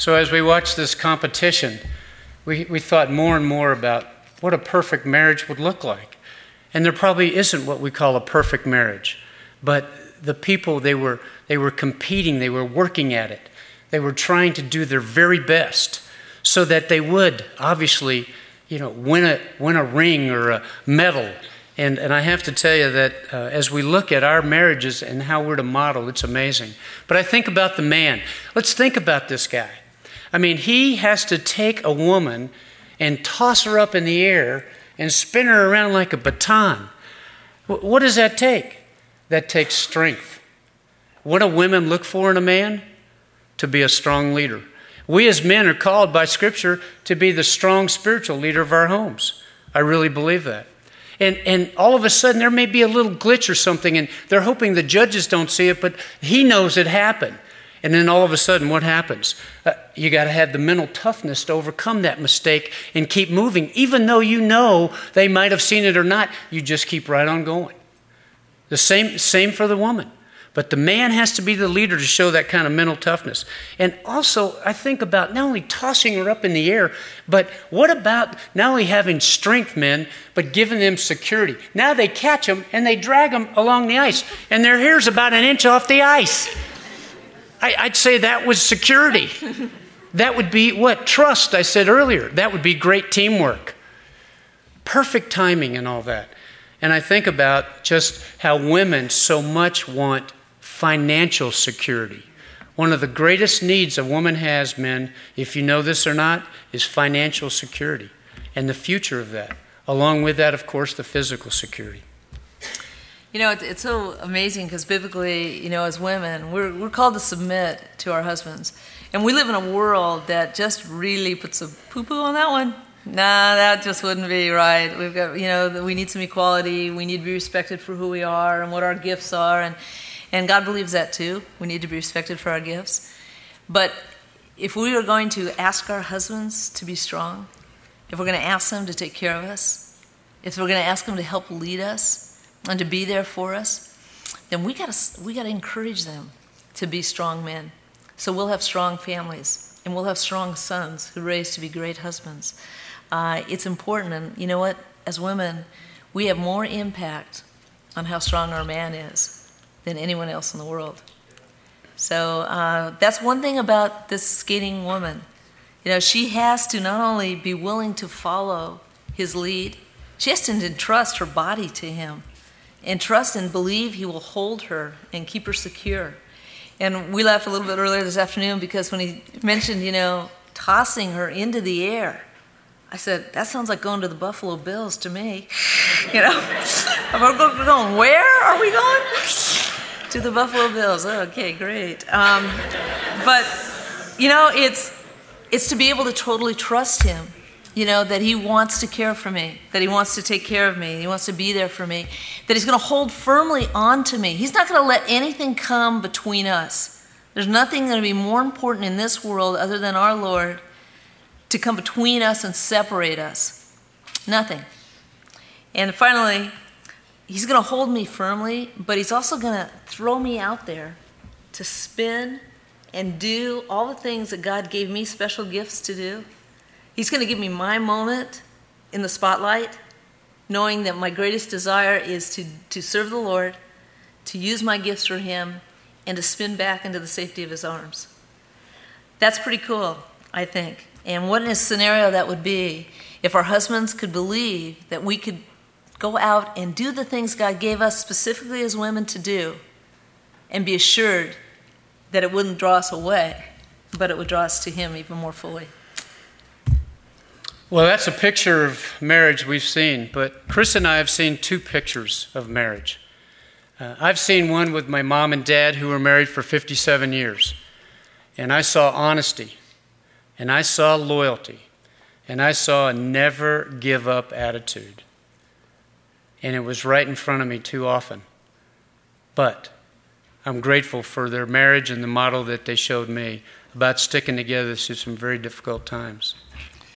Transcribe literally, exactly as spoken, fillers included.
So as we watched this competition, we, we thought more and more about what a perfect marriage would look like. And there probably isn't what we call a perfect marriage. But the people, they were they were competing, they were working at it. They were trying to do their very best so that they would obviously, you know, win a win a ring or a medal. And and I have to tell you that uh, as we look at our marriages and how we're to model, it's amazing. But I think about the man. Let's think about this guy. I mean, he has to take a woman and toss her up in the air and spin her around like a baton. What does that take? That takes strength. What do women look for in a man? To be a strong leader. We as men are called by Scripture to be the strong spiritual leader of our homes. I really believe that. And and all of a sudden there may be a little glitch or something, and they're hoping the judges don't see it, but he knows it happened. And then all of a sudden, what happens? Uh, you got to have the mental toughness to overcome that mistake and keep moving. Even though you know they might have seen it or not, you just keep right on going. The same, same for the woman. But the man has to be the leader to show that kind of mental toughness. And also, I think about not only tossing her up in the air, but what about not only having strength, men, but giving them security? Now they catch them and they drag them along the ice, and their hair's about an inch off the ice. I'd say that was security. That would be what? Trust, I said earlier. That would be great teamwork. Perfect timing and all that. And I think about just how women so much want financial security. One of the greatest needs a woman has, men, if you know this or not, is financial security and the future of that. Along with that, of course, the physical security. You know, it's, it's so amazing because biblically, you know, as women, we're we're called to submit to our husbands. And we live in a world that just really puts a poo-poo on that one. Nah, that just wouldn't be right. We've got, you know, we need some equality. We need to be respected for who we are and what our gifts are. And, and God believes that too. We need to be respected for our gifts. But if we are going to ask our husbands to be strong, if we're going to ask them to take care of us, if we're going to ask them to help lead us, and to be there for us, then we got to we got to encourage them to be strong men. So we'll have strong families, and we'll have strong sons who raise to be great husbands. Uh, it's important, and you know what? As women, we have more impact on how strong our man is than anyone else in the world. So uh, that's one thing about this skating woman. You know, she has to not only be willing to follow his lead, she has to entrust her body to him. And trust and believe he will hold her and keep her secure. And we laughed a little bit earlier this afternoon because when he mentioned, you know, tossing her into the air, I said, that sounds like going to the Buffalo Bills to me. You know, we're going, where are we going? To the Buffalo Bills. Oh, okay, great. Um, but, you know, it's it's to be able to totally trust him. You know, that he wants to care for me, that he wants to take care of me, he wants to be there for me, that he's going to hold firmly on to me. He's not going to let anything come between us. There's nothing going to be more important in this world other than our Lord to come between us and separate us. Nothing. And finally, he's going to hold me firmly, but he's also going to throw me out there to spin and do all the things that God gave me special gifts to do. He's going to give me my moment in the spotlight, knowing that my greatest desire is to, to serve the Lord, to use my gifts for him, and to spin back into the safety of his arms. That's pretty cool, I think. And what a scenario that would be if our husbands could believe that we could go out and do the things God gave us specifically as women to do and be assured that it wouldn't draw us away, but it would draw us to him even more fully. Well, that's a picture of marriage we've seen, but Chris and I have seen two pictures of marriage. Uh, I've seen one with my mom and dad who were married for fifty-seven years, and I saw honesty, and I saw loyalty, and I saw a never give up attitude. And it was right in front of me too often. But I'm grateful for their marriage and the model that they showed me about sticking together through some very difficult times.